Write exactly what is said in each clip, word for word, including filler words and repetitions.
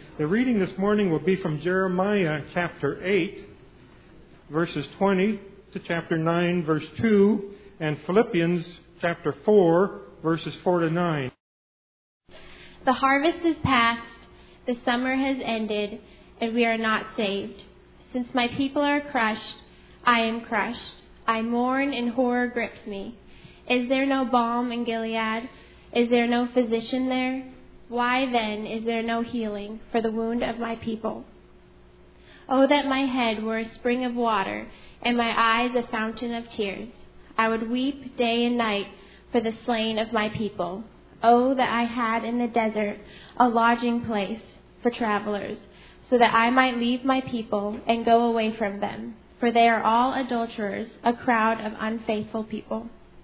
The reading this morning will be from Jeremiah chapter eight, verses twenty to chapter nine, verse two, and Philippians chapter four, verses four to nine. The harvest is past, the summer has ended, and we are not saved. Since my people are crushed, I am crushed. I mourn and horror grips me. Is there no balm in Gilead? Is there no physician there? Why then is there no healing for the wound of my people? Oh, that my head were a spring of water, and my eyes a fountain of tears. I would weep day and night for the slain of my people. Oh, that I had in the desert a lodging place for travelers, so that I might leave my people and go away from them, for they are all adulterers, a crowd of unfaithful people.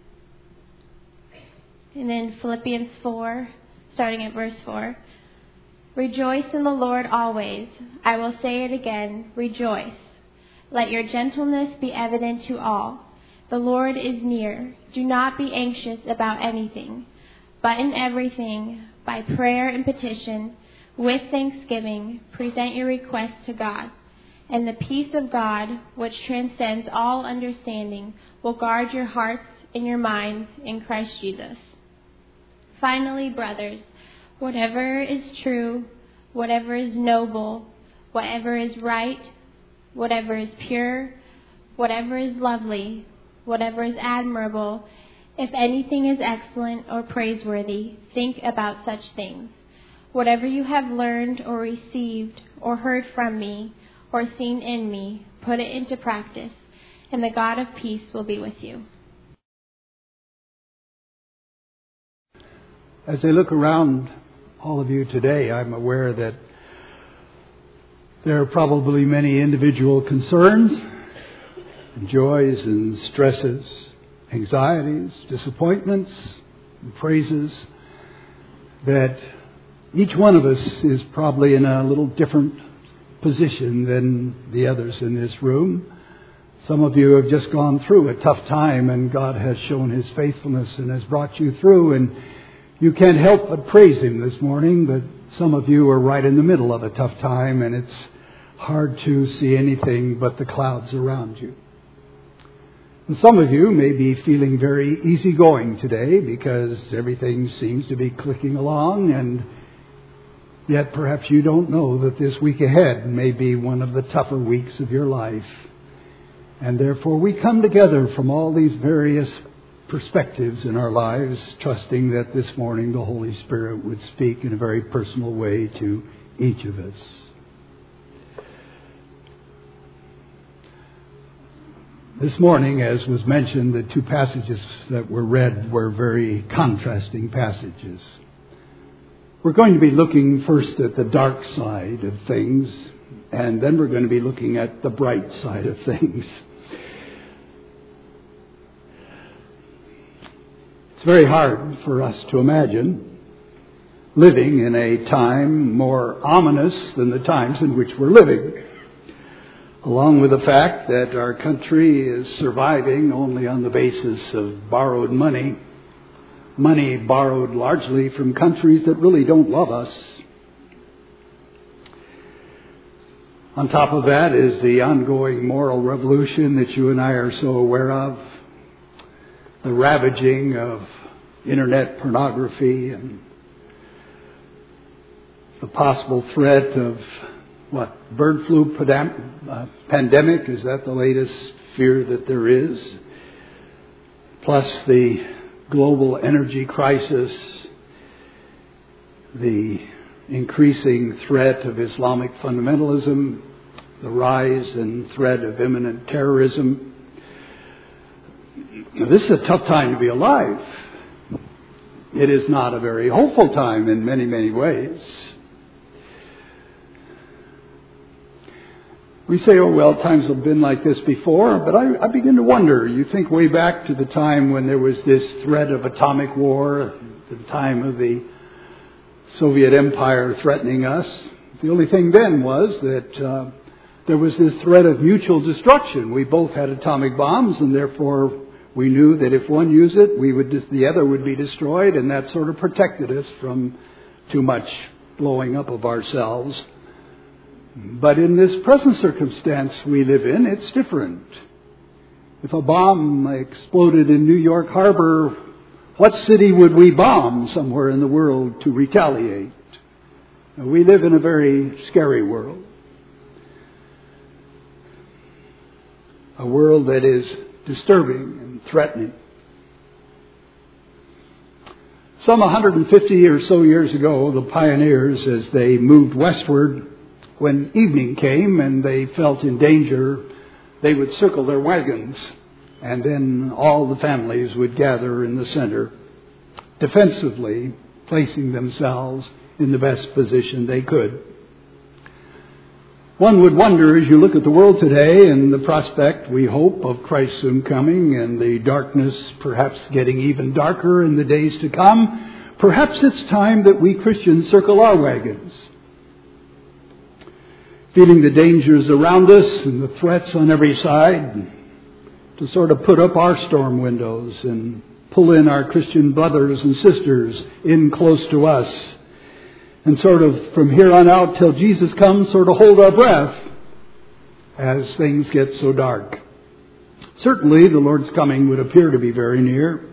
And then Philippians four, starting at verse four. Rejoice in the Lord always. I will say it again, rejoice. Let your gentleness be evident to all. The Lord is near. Do not be anxious about anything, but in everything, by prayer and petition, with thanksgiving, present your requests to God. And the peace of God, which transcends all understanding, will guard your hearts and your minds in Christ Jesus. Finally, brothers, whatever is true, whatever is noble, whatever is right, whatever is pure, whatever is lovely, whatever is admirable, if anything is excellent or praiseworthy, think about such things. Whatever you have learned or received or heard from me or seen in me, put it into practice, and the God of peace will be with you. As I look around all of you today, I'm aware that there are probably many individual concerns, joys and stresses, anxieties, disappointments, and praises, that each one of us is probably in a little different position than the others in this room. Some of you have just gone through a tough time, and God has shown His faithfulness and has brought you through, and you can't help but praise Him this morning. But some of you are right in the middle of a tough time, and it's hard to see anything but the clouds around you. And some of you may be feeling very easygoing today because everything seems to be clicking along, and yet perhaps you don't know that this week ahead may be one of the tougher weeks of your life. And therefore we come together from all these various perspectives in our lives, trusting that this morning the Holy Spirit would speak in a very personal way to each of us. This morning, as was mentioned, the two passages that were read were very contrasting passages. We're going to be looking first at the dark side of things, and then we're going to be looking at the bright side of things. It's very hard for us to imagine living in a time more ominous than the times in which we're living, along with the fact that our country is surviving only on the basis of borrowed money, money borrowed largely from countries that really don't love us. On top of that is the ongoing moral revolution that you and I are so aware of, the ravaging of internet pornography, and the possible threat of what, bird flu pandem- uh, pandemic, is that the latest fear that there is? Plus the global energy crisis, the increasing threat of Islamic fundamentalism, the rise and threat of imminent terrorism. Now, this is a tough time to be alive. It is not a very hopeful time in many, many ways. We say, oh, well, times have been like this before, but I, I begin to wonder. You think way back to the time when there was this threat of atomic war, the time of the Soviet Empire threatening us. The only thing then was that uh, there was this threat of mutual destruction. We both had atomic bombs, and therefore we knew that if one used it, we would the other would be destroyed, and that sort of protected us from too much blowing up of ourselves. But in this present circumstance we live in, it's different. If a bomb exploded in New York Harbor, what city would we bomb somewhere in the world to retaliate? We live in a very scary world. A world that is disturbing and threatening. Some one hundred fifty or so years ago, the pioneers, as they moved westward, when evening came and they felt in danger, they would circle their wagons, and then all the families would gather in the center, defensively placing themselves in the best position they could. One would wonder, as you look at the world today and the prospect, we hope, of Christ's soon coming and the darkness perhaps getting even darker in the days to come, perhaps it's time that we Christians circle our wagons. Feeling the dangers around us and the threats on every side, to sort of put up our storm windows and pull in our Christian brothers and sisters in close to us. And sort of from here on out till Jesus comes, sort of hold our breath as things get so dark. Certainly the Lord's coming would appear to be very near.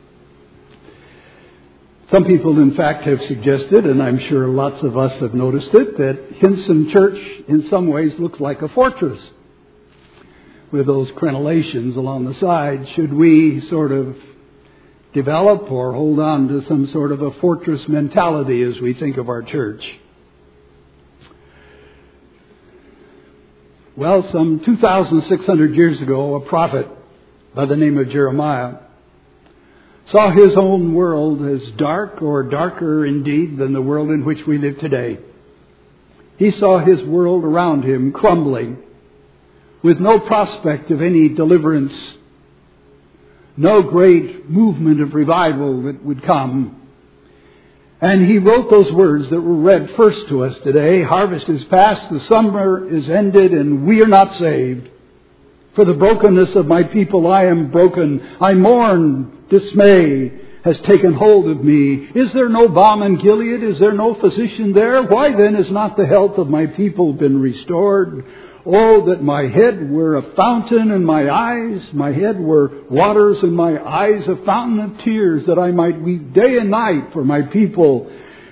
Some people, in fact, have suggested, and I'm sure lots of us have noticed it, that Hinson Church in some ways looks like a fortress with those crenellations along the side. Should we sort of develop or hold on to some sort of a fortress mentality as we think of our church? Well, some two thousand six hundred years ago, a prophet by the name of Jeremiah saw his own world as dark, or darker indeed, than the world in which we live today. He saw his world around him crumbling, with no prospect of any deliverance, no great movement of revival that would come. And he wrote those words that were read first to us today. Harvest is past, the summer is ended, and we are not saved. For the brokenness of my people I am broken. I mourn, dismay has taken hold of me. Is there no balm in Gilead? Is there no physician there? Why then is not the health of my people been restored? Oh, that my head were a fountain and my eyes, my head were waters and my eyes a fountain of tears, that I might weep day and night for my people.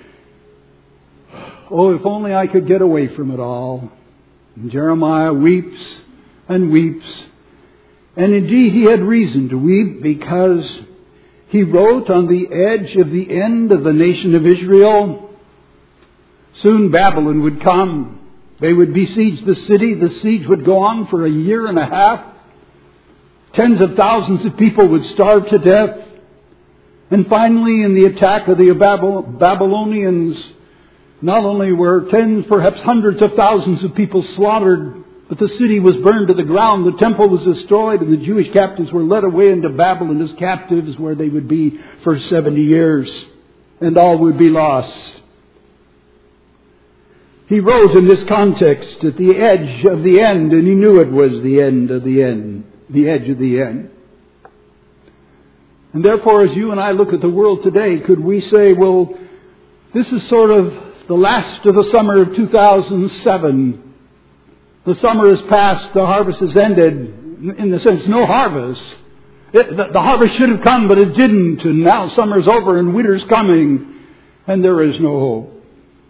Oh, if only I could get away from it all. And Jeremiah weeps and weeps. And indeed he had reason to weep, because he wrote on the edge of the end of the nation of Israel. Soon Babylon would come. They would besiege the city. The siege would go on for a year and a half. Tens of thousands of people would starve to death. And finally, in the attack of the Babylonians, not only were tens, perhaps hundreds of thousands of people slaughtered, but the city was burned to the ground, the temple was destroyed, and the Jewish captives were led away into Babylon as captives, where they would be for seventy years, and all would be lost. He wrote in this context at the edge of the end, and he knew it was the end of the end, the edge of the end. And therefore, as you and I look at the world today, could we say, well, this is sort of the last of the summer of two thousand seven. The summer is past, the harvest is ended. In the sense, no harvest. It, the, the harvest should have come, but it didn't. And now summer's over and winter's coming, and there is no hope.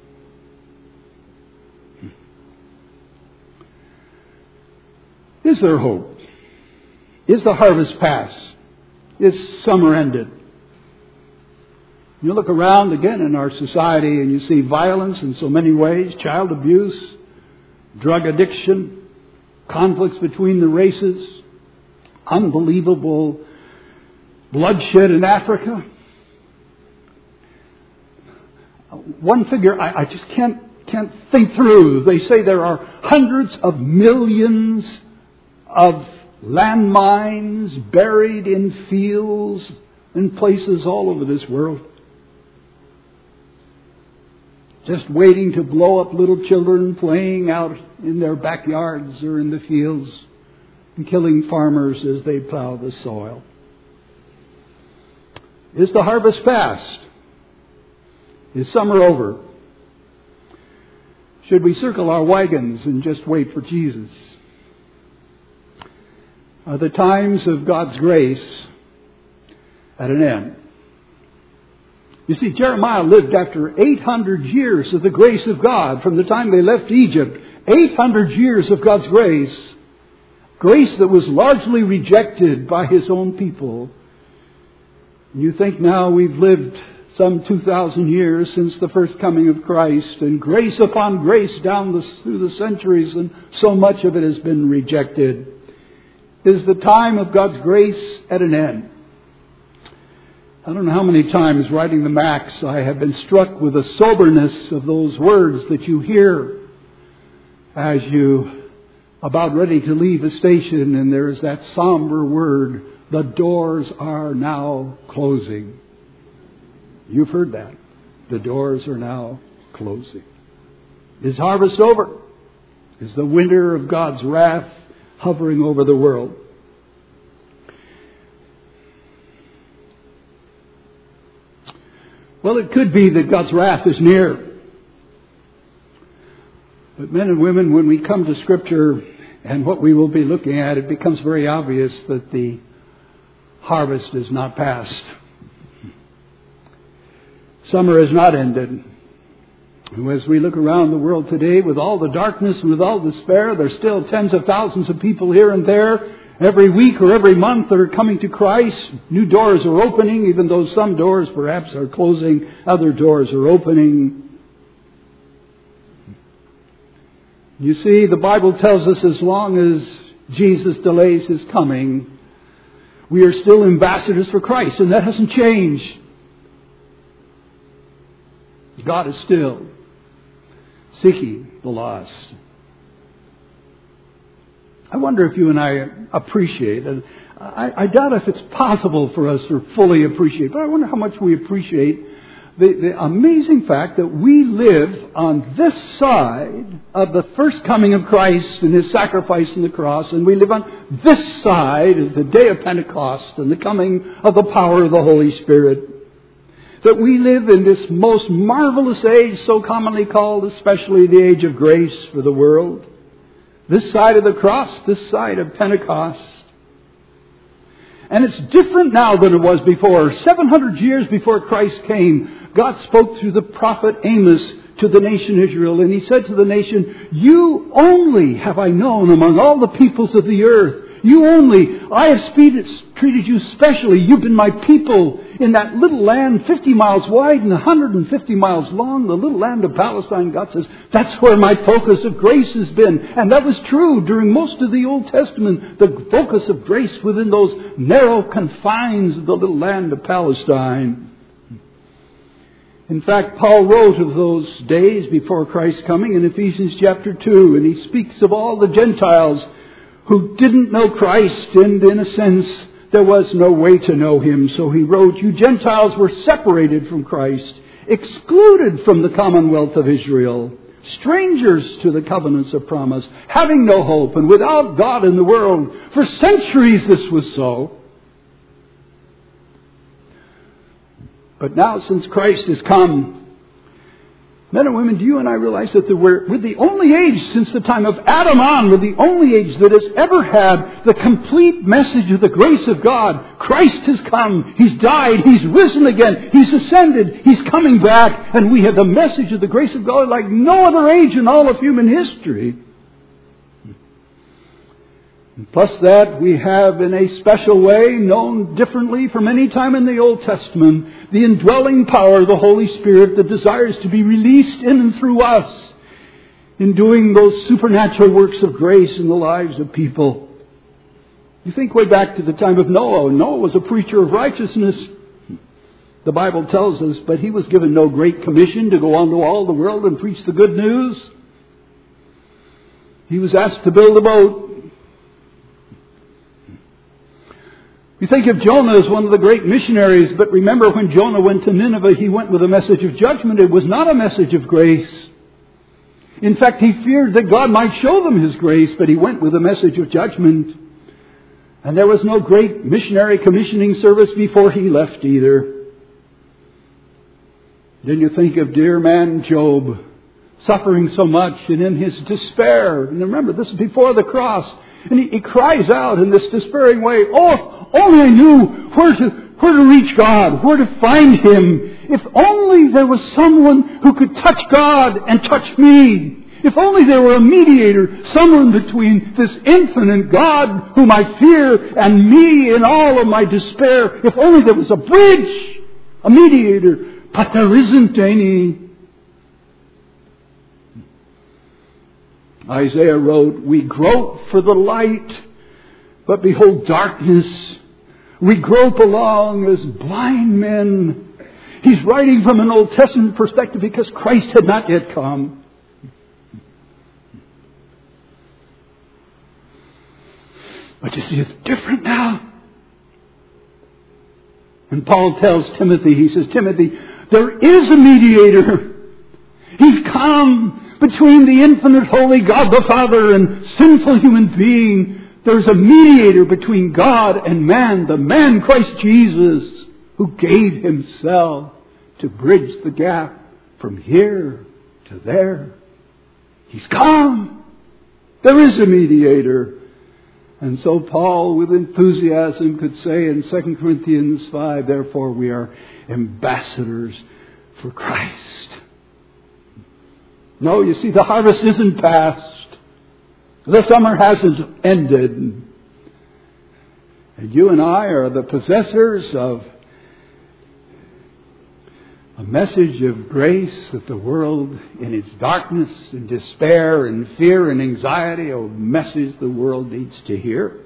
Is there hope? Is the harvest past? Is summer ended? You look around again in our society and you see violence in so many ways, child abuse, drug addiction, conflicts between the races, unbelievable bloodshed in Africa. One figure I, I just can't can't think through. They say there are hundreds of millions of landmines buried in fields and places all over this world, just waiting to blow up little children playing out in their backyards or in the fields, and killing farmers as they plow the soil. Is the harvest past? Is summer over? Should we circle our wagons and just wait for Jesus? Are the times of God's grace at an end? You see, Jeremiah lived after eight hundred years of the grace of God from the time they left Egypt. eight hundred years of God's grace. Grace that was largely rejected by His own people. You think now we've lived some two thousand years since the first coming of Christ, and grace upon grace down the, through the centuries, and so much of it has been rejected. Is the time of God's grace at an end? I don't know how many times writing the Max I have been struck with the soberness of those words that you hear as you about ready to leave a station, and there is that somber word, the doors are now closing. You've heard that. The doors are now closing. Is harvest over? Is the winter of God's wrath hovering over the world? Well, it could be that God's wrath is near. But men and women, when we come to Scripture and what we will be looking at, it becomes very obvious that the harvest is not past. Summer has not ended. As we look around the world today with all the darkness and with all despair, there's still tens of thousands of people here and there every week or every month that are coming to Christ. New doors are opening, even though some doors perhaps are closing, other doors are opening. You see, the Bible tells us as long as Jesus delays His coming, we are still ambassadors for Christ, and that hasn't changed. God is still seeking the lost. I wonder if you and I appreciate, and I, I doubt if it's possible for us to fully appreciate, but I wonder how much we appreciate the, the amazing fact that we live on this side of the first coming of Christ and His sacrifice on the cross, and we live on this side of the day of Pentecost and the coming of the power of the Holy Spirit. That we live in this most marvelous age, so commonly called especially the age of grace for the world. This side of the cross, this side of Pentecost. And it's different now than it was before. seven hundred years before Christ came, God spoke through the prophet Amos to the nation Israel. And He said to the nation, "You only have I known among all the peoples of the earth. You only, I have speeded, treated you specially. You've been my people in that little land fifty miles wide and one hundred fifty miles long, the little land of Palestine." God says, that's where my focus of grace has been. And that was true during most of the Old Testament. The focus of grace within those narrow confines of the little land of Palestine. In fact, Paul wrote of those days before Christ's coming in Ephesians chapter two. And he speaks of all the Gentiles who didn't know Christ, and in a sense, there was no way to know Him. So he wrote, "You Gentiles were separated from Christ, excluded from the commonwealth of Israel, strangers to the covenants of promise, having no hope, and without God in the world." For centuries this was so. But now, since Christ has come, men and women, do you and I realize that we're, we're the only age since the time of Adam on, we're the only age that has ever had the complete message of the grace of God. Christ has come. He's died. He's risen again. He's ascended. He's coming back. And we have the message of the grace of God like no other age in all of human history. And plus that, we have in a special way, known differently from any time in the Old Testament, the indwelling power of the Holy Spirit that desires to be released in and through us in doing those supernatural works of grace in the lives of people. You think way back to the time of Noah. Noah was a preacher of righteousness. The Bible tells us, but he was given no great commission to go onto all the world and preach the good news. He was asked to build a boat. You think of Jonah as one of the great missionaries, but remember when Jonah went to Nineveh, he went with a message of judgment. It was not a message of grace. In fact, he feared that God might show them His grace, but he went with a message of judgment. And there was no great missionary commissioning service before he left either. Then you think of dear man Job, suffering so much, and in his despair, and remember, this is before the cross, and he, he cries out in this despairing way, "Oh, only I knew where to, where to reach God, where to find Him. If only there was someone who could touch God and touch me. If only there were a mediator, someone between this infinite God whom I fear and me in all of my despair. If only there was a bridge, a mediator. But there isn't any." Isaiah wrote, "We grope for the light, but behold darkness. We grope along as blind men." He's writing from an Old Testament perspective because Christ had not yet come. But you see, it's different now. And Paul tells Timothy, he says, "Timothy, there is a mediator. He's come between the infinite holy God the Father and sinful human being. There's a mediator between God and man, the man Christ Jesus, who gave Himself to bridge the gap from here to there. He's come. There is a mediator." And so Paul, with enthusiasm, could say in Second Corinthians five, "Therefore we are ambassadors for Christ." No, you see, the harvest isn't past. The summer hasn't ended. And you and I are the possessors of a message of grace that the world, in its darkness and despair and fear and anxiety, a message the world needs to hear.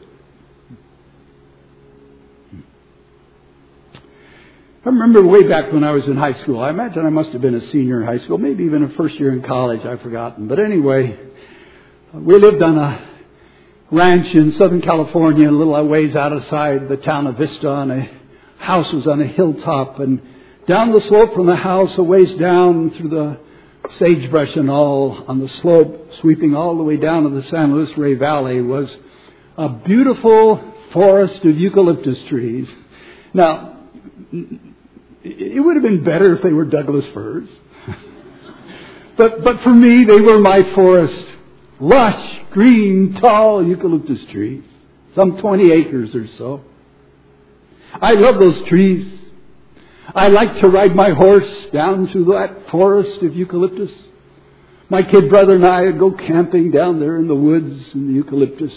I remember way back when I was in high school. I imagine I must have been a senior in high school, maybe even a first year in college. I've forgotten. But anyway, we lived on a ranch in Southern California, a little ways outside the town of Vista. And a house was on a hilltop, and down the slope from the house, a ways down through the sagebrush and all on the slope, sweeping all the way down to the San Luis Rey Valley, was a beautiful forest of eucalyptus trees. Now, it would have been better if they were Douglas firs. but but for me, they were my forest. Lush, green, tall eucalyptus trees. Some twenty acres or so. I love those trees. I like to ride my horse down through that forest of eucalyptus. My kid brother and I would go camping down there in the woods in the eucalyptus.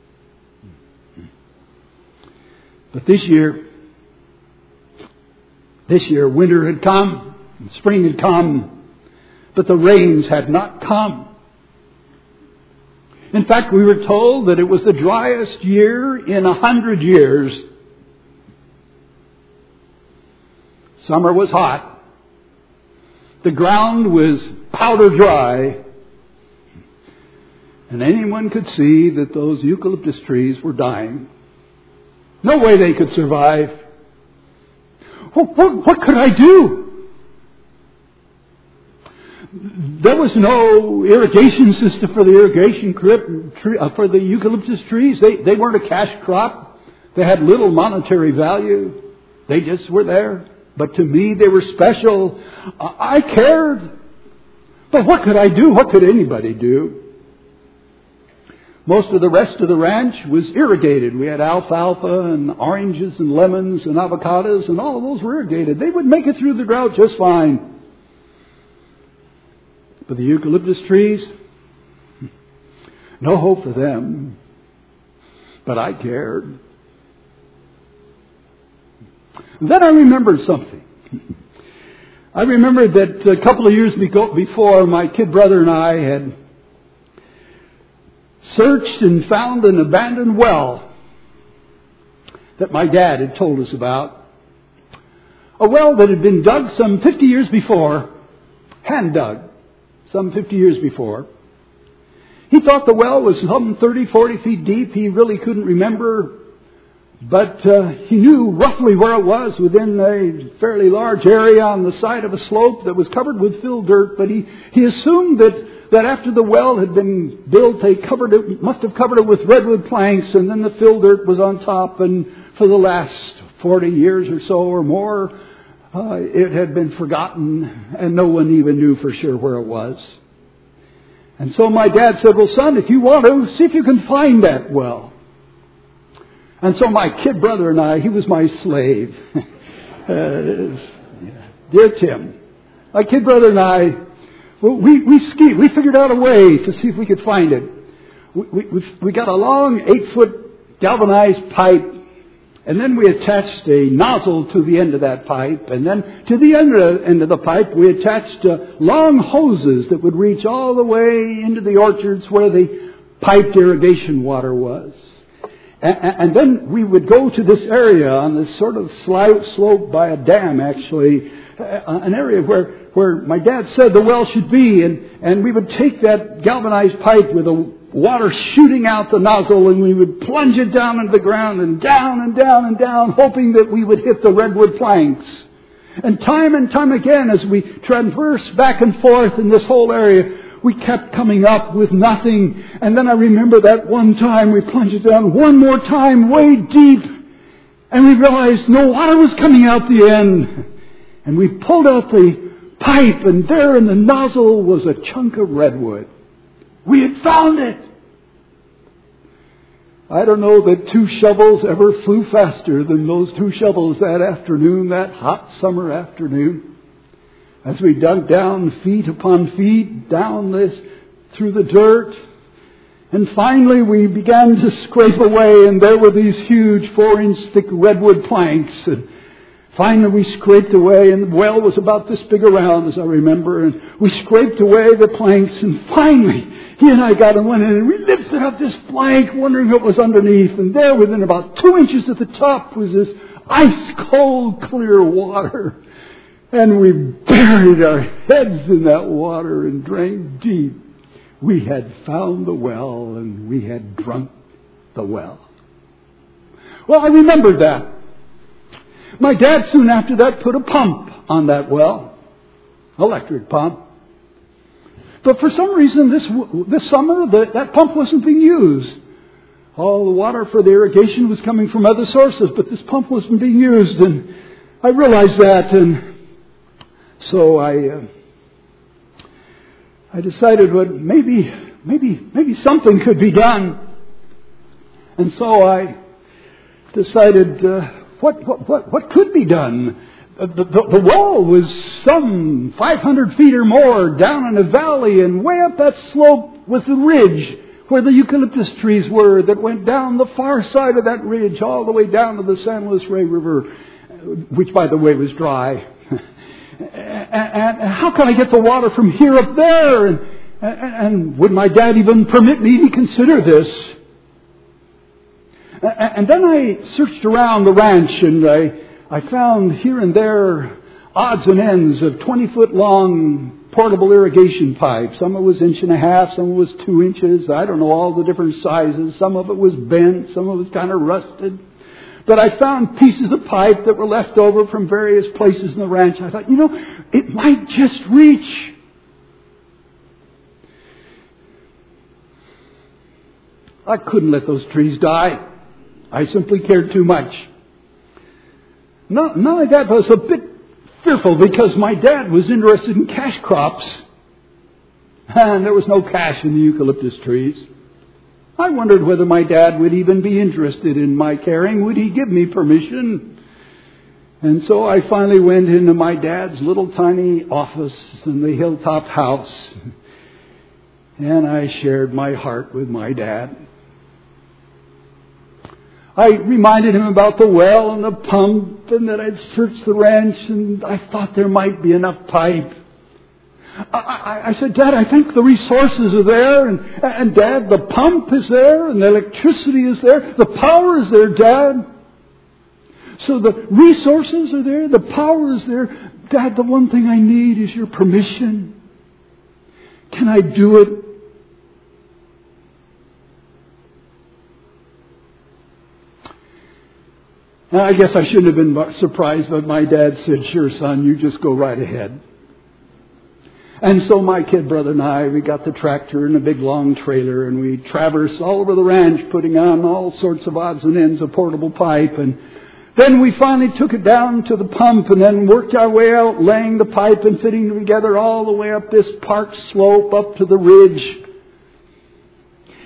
But this year, this year, winter had come, and spring had come, but the rains had not come. In fact, we were told that it was the driest year in a hundred years. Summer was hot. The ground was powder dry. And anyone could see that those eucalyptus trees were dying. No way they could survive. What, what, what could I do? There was no irrigation system for the irrigation tree, uh, for the eucalyptus trees. They, they weren't a cash crop. They had little monetary value. They just were there. But to me, they were special. I cared. But what could I do? What could anybody do? Most of the rest of the ranch was irrigated. We had alfalfa and oranges and lemons and avocados, and all of those were irrigated. They would make it through the drought just fine. But the eucalyptus trees, no hope for them. But I cared. Then I remembered something. I remembered that a couple of years before, my kid brother and I had searched and found an abandoned well that my dad had told us about. A well that had been dug some fifty years before, hand dug, some fifty years before. He thought the well was some thirty, forty feet deep. He really couldn't remember. But uh, he knew roughly where it was within a fairly large area on the side of a slope that was covered with fill dirt. But he, he assumed that, that after the well had been built, they covered it, must have covered it with redwood planks, and then the fill dirt was on top. And for the last forty years or so or more, uh, it had been forgotten, and no one even knew for sure where it was. And so my dad said, well, son, if you want to, see if you can find that well. And so my kid brother and I, he was my slave. uh, dear Tim, my kid brother and I, well, we, we skied. We figured out a way to see if we could find it. We, we, we got a long eight-foot galvanized pipe, and then we attached a nozzle to the end of that pipe, and then to the end of, end of the pipe we attached uh, long hoses that would reach all the way into the orchards where the piped irrigation water was. And, and then we would go to this area on this sort of slope by a dam, actually, uh, an area where, where my dad said the well should be, and, and we would take that galvanized pipe with the water shooting out the nozzle, and we would plunge it down into the ground and down and down and down, hoping that we would hit the redwood planks. And time and time again, as we traversed back and forth in this whole area, we kept coming up with nothing. And then I remember that one time we plunged it down one more time, way deep, and we realized no water was coming out the end. And we pulled out the pipe, and there in the nozzle was a chunk of redwood. We had found it. I don't know that two shovels ever flew faster than those two shovels that afternoon, that hot summer afternoon. As we dug down feet upon feet, down this, through the dirt. And finally we began to scrape away, and there were these huge four-inch thick redwood planks. And finally we scraped away, and the well was about this big around, as I remember. And we scraped away the planks, and finally he and I got in one end, and we lifted up this plank, wondering what was underneath. And there, within about two inches at the top, was this ice-cold, clear water. And we buried our heads in that water and drank deep. We had found the well, and we had drunk the well. Well, I remembered that. My dad soon after that put a pump on that well, electric pump. But for some reason this this summer the, that pump wasn't being used. All the water for the irrigation was coming from other sources, but this pump wasn't being used, and I realized that, and so I uh, I decided, well, maybe maybe maybe something could be done, and so I decided. Uh, What, what, what, what could be done? The, the, the wall was some five hundred feet or more down in a valley, and way up that slope was the ridge where the eucalyptus trees were that went down the far side of that ridge all the way down to the San Luis Rey River, which, by the way, was dry. and, and how can I get the water from here up there? And, and, and would my dad even permit me to consider this? And then I searched around the ranch, and I, I found here and there odds and ends of twenty-foot long portable irrigation pipes. Some of it was inch and a half, some of it was two inches. I don't know all the different sizes. Some of it was bent, some of it was kind of rusted. But I found pieces of pipe that were left over from various places in the ranch. I thought, you know, it might just reach. I couldn't let those trees die. I simply cared too much. Not, not only that, but I was a bit fearful because my dad was interested in cash crops. And there was no cash in the eucalyptus trees. I wondered whether my dad would even be interested in my caring. Would he give me permission? And so I finally went into my dad's little tiny office in the hilltop house. And I shared my heart with my dad. I reminded him about the well and the pump, and that I'd searched the ranch, and I thought there might be enough pipe. I, I, I said, Dad, I think the resources are there, and, and Dad, the pump is there, and the electricity is there, the power is there, Dad. So the resources are there, the power is there. Dad, the one thing I need is your permission. Can I do it? Now, I guess I shouldn't have been surprised, but my dad said, sure, son, you just go right ahead. And so my kid brother and I, we got the tractor and a big long trailer, and we traversed all over the ranch, putting on all sorts of odds and ends of portable pipe. And then we finally took it down to the pump, and then worked our way out, laying the pipe and fitting it together all the way up this park slope, up to the ridge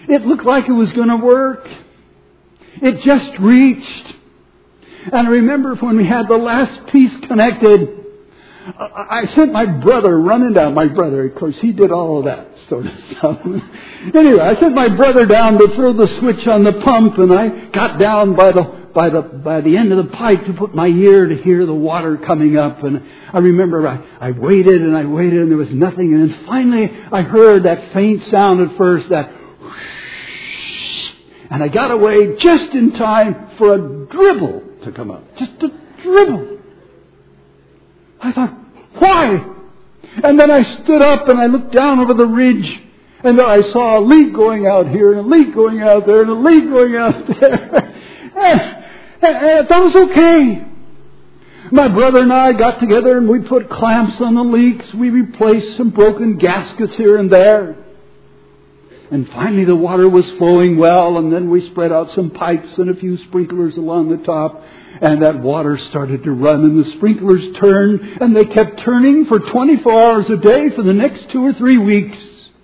It looked like it was going to work. It just reached. And I remember when we had the last piece connected, I sent my brother running down. My brother, of course, he did all of that sort of stuff. Anyway, I sent my brother down to throw the switch on the pump, and I got down by the by the by the end of the pipe to put my ear to hear the water coming up. And I remember I, I waited and I waited, and there was nothing. And then finally, I heard that faint sound at first, that whoosh, and I got away just in time for a dribble to come up, just a dribble. I thought, why? And then I stood up and I looked down over the ridge, and then I saw a leak going out here and a leak going out there and a leak going out there. and, and that was okay. My brother and I got together and we put clamps on the leaks. We replaced some broken gaskets here and there. And finally the water was flowing well, and then we spread out some pipes and a few sprinklers along the top. And that water started to run, and the sprinklers turned, and they kept turning for twenty-four hours a day for the next two or three weeks.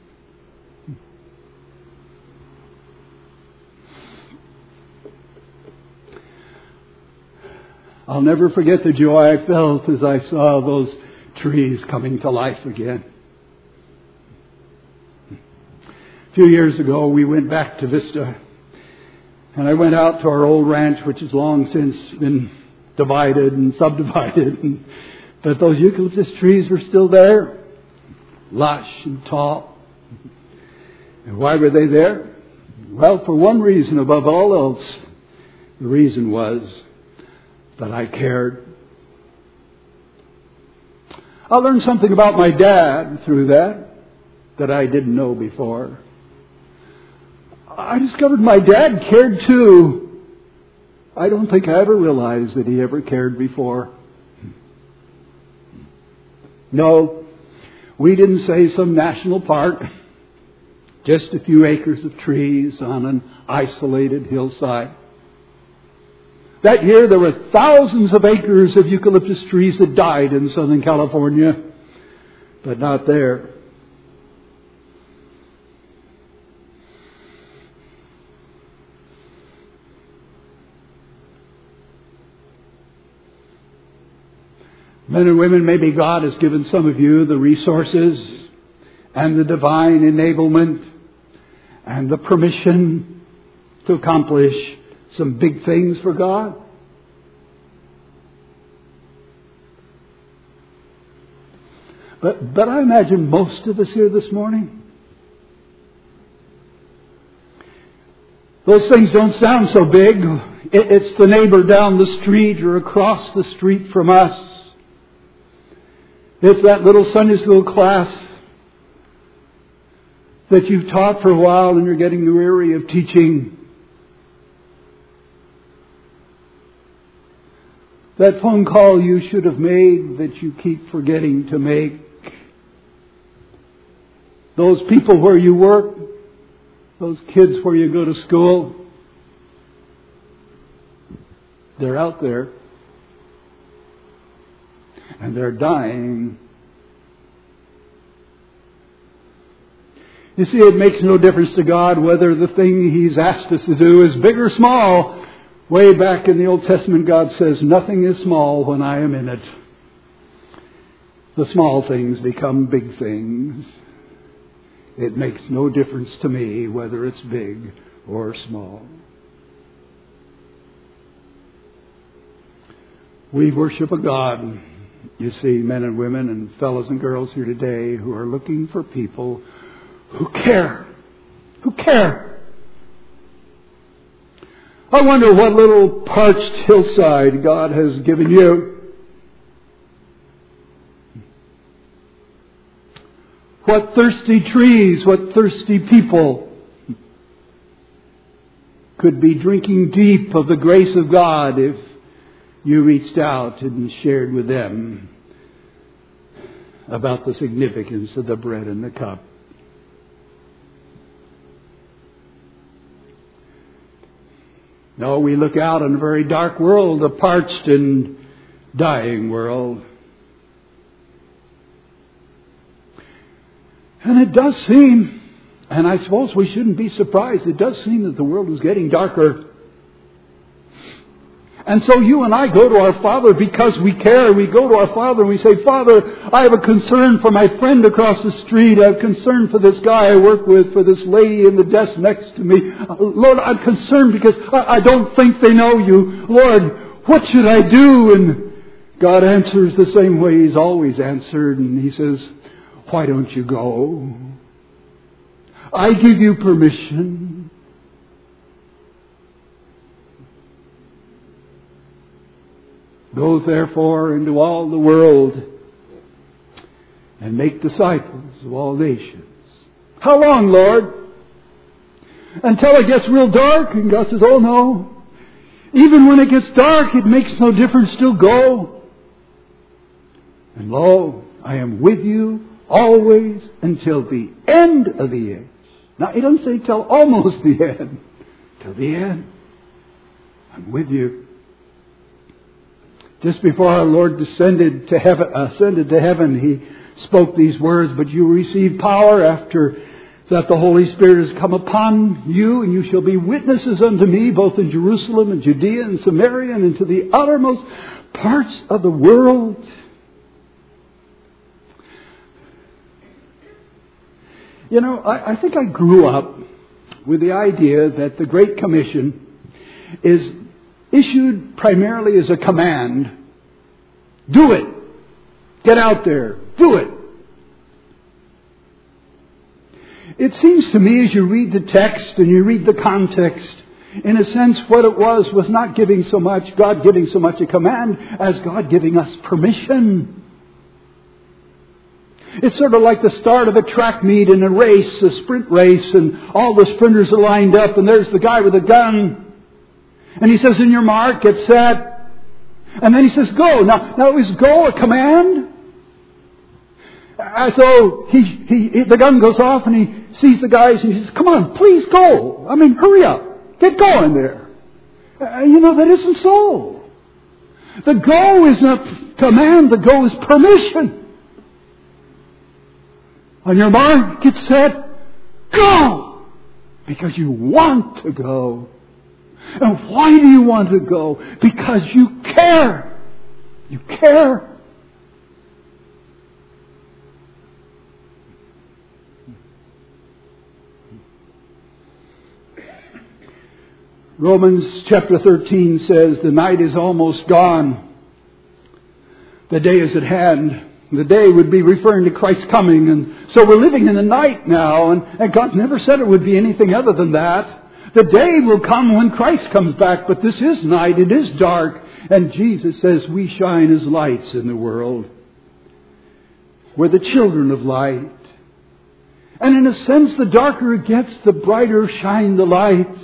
I'll never forget the joy I felt as I saw those trees coming to life again. A few years ago, we went back to Vista. And I went out to our old ranch, which has long since been divided and subdivided. And, but those eucalyptus trees were still there, lush and tall. And why were they there? Well, for one reason above all else. The reason was that I cared. I learned something about my dad through that that I didn't know before. I discovered my dad cared too. I don't think I ever realized that he ever cared before. No, we didn't say some national park. Just a few acres of trees on an isolated hillside. That year there were thousands of acres of eucalyptus trees that died in Southern California, but not there. Men and women, maybe God has given some of you the resources and the divine enablement and the permission to accomplish some big things for God. But, but I imagine most of us here this morning, those things don't sound so big. It, it's the neighbor down the street or across the street from us. It's that little Sunday school class that you've taught for a while and you're getting weary of teaching. That phone call you should have made that you keep forgetting to make. Those people where you work. Those kids where you go to school. They're out there. And they're dying. You see, it makes no difference to God whether the thing He's asked us to do is big or small. Way back in the Old Testament, God says, nothing is small when I am in it. The small things become big things. It makes no difference to me whether it's big or small. We worship a God, you see, men and women and fellows and girls here today who are looking for people who care. Who care. I wonder what little parched hillside God has given you. What thirsty trees, what thirsty people could be drinking deep of the grace of God if you reached out and shared with them about the significance of the bread and the cup. No, we look out in a very dark world, a parched and dying world. And it does seem, And I suppose we shouldn't be surprised. It does seem that the world is getting darker. And so you and I go to our Father because we care. We go to our Father and we say, Father, I have a concern for my friend across the street. I have concern for this guy I work with, for this lady in the desk next to me. Lord, I'm concerned because I, I don't think they know you. Lord, what should I do? And God answers the same way He's always answered. And He says, why don't you go? I give you permission. Go therefore into all the world and make disciples of all nations. How long, Lord? Until it gets real dark? And God says, oh no. Even when it gets dark, it makes no difference. Still go. And lo, I am with you always until the end of the age. Now, He doesn't say till almost the end. Till the end. I'm with you. Just before our Lord descended to heaven, ascended to heaven, He spoke these words, but you receive power after that the Holy Spirit has come upon you, and you shall be witnesses unto me, both in Jerusalem and Judea and Samaria and into the uttermost parts of the world. You know, I, I think I grew up with the idea that the Great Commission is issued primarily as a command. Do it. Get out there. Do it. It seems to me as you read the text and you read the context, in a sense what it was was not giving so much, God giving so much a command as God giving us permission. It's sort of like the start of a track meet in a race, a sprint race, and all the sprinters are lined up and there's the guy with a gun. And he says, in your mark, get set. And then he says, go. Now, now is go a command? Uh, so he, he, he, the gun goes off and he sees the guys and he says, come on, please go. I mean, hurry up. Get going there. Uh, you know, that isn't so. The go is not command. The go is permission. On your mark, get set, go. Because you want to go. And why do you want to go? Because you care. You care. Romans chapter thirteen says, the night is almost gone. The day is at hand. The day would be referring to Christ's coming. And so we're living in the night now. And, and God never said it would be anything other than that. The day will come when Christ comes back, but this is night, it is dark. And Jesus says we shine as lights in the world. We're the children of light. And in a sense, the darker it gets, the brighter shine the lights.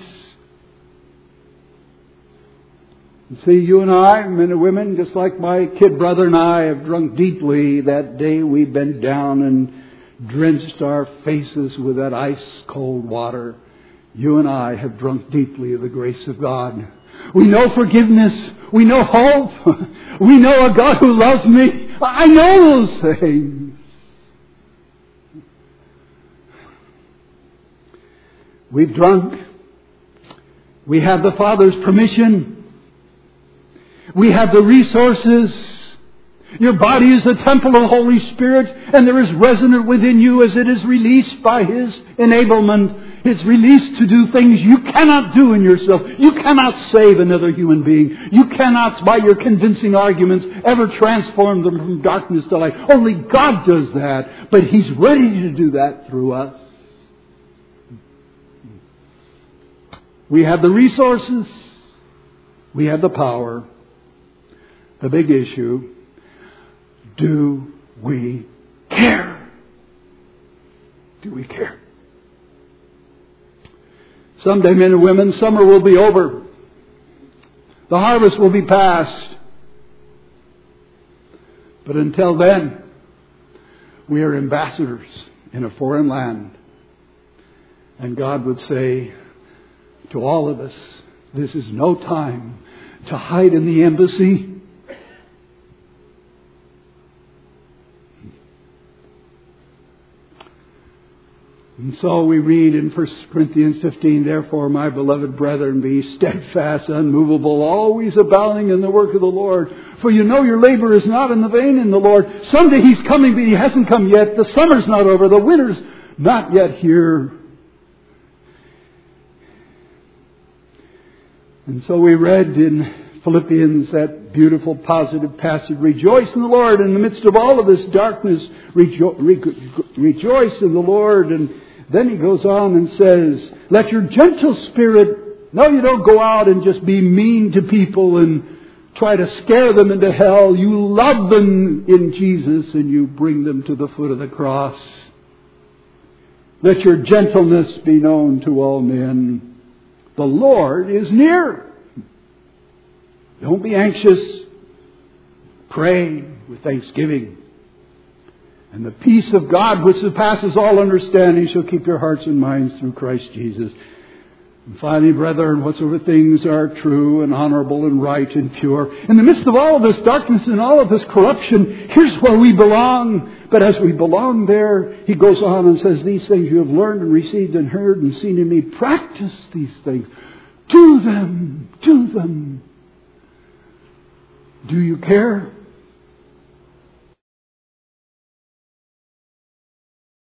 You see, you and I, men and women, just like my kid brother and I, have drunk deeply that day we bent down and drenched our faces with that ice cold water. You and I have drunk deeply of the grace of God. We know forgiveness. We know hope. We know a God who loves me. I know those things. We've drunk. We have the Father's permission. We have the resources. Your body is the temple of the Holy Spirit, and there is resonant within you as it is released by His enablement. It's released to do things you cannot do in yourself. You cannot save another human being. You cannot, by your convincing arguments, ever transform them from darkness to light. Only God does that. But He's ready to do that through us. We have the resources. We have the power. The big issue, do we care? Do we care? Someday, men and women, summer will be over. The harvest will be past. But until then, we are ambassadors in a foreign land. And God would say to all of us, this is no time to hide in the embassy. And so we read in First Corinthians fifteen, therefore, my beloved brethren, be steadfast, unmovable, always abounding in the work of the Lord. For you know your labor is not in the vain in the Lord. Someday He's coming, but He hasn't come yet. The summer's not over. The winter's not yet here. And so we read in Philippians, that beautiful positive passage, rejoice in the Lord in the midst of all of this darkness. Rejo- re- rejoice in the Lord. And then he goes on and says, let your gentle spirit, no, you don't go out and just be mean to people and try to scare them into hell. You love them in Jesus and you bring them to the foot of the cross. Let your gentleness be known to all men. The Lord is near. Don't be anxious. Pray with thanksgiving. And the peace of God, which surpasses all understanding, shall keep your hearts and minds through Christ Jesus. And finally, brethren, whatsoever things are true and honorable and right and pure. In the midst of all of this darkness and all of this corruption, here's where we belong. But as we belong there, he goes on and says, these things you have learned and received and heard and seen in me. Practice these things. Do them. Do them. Do you care?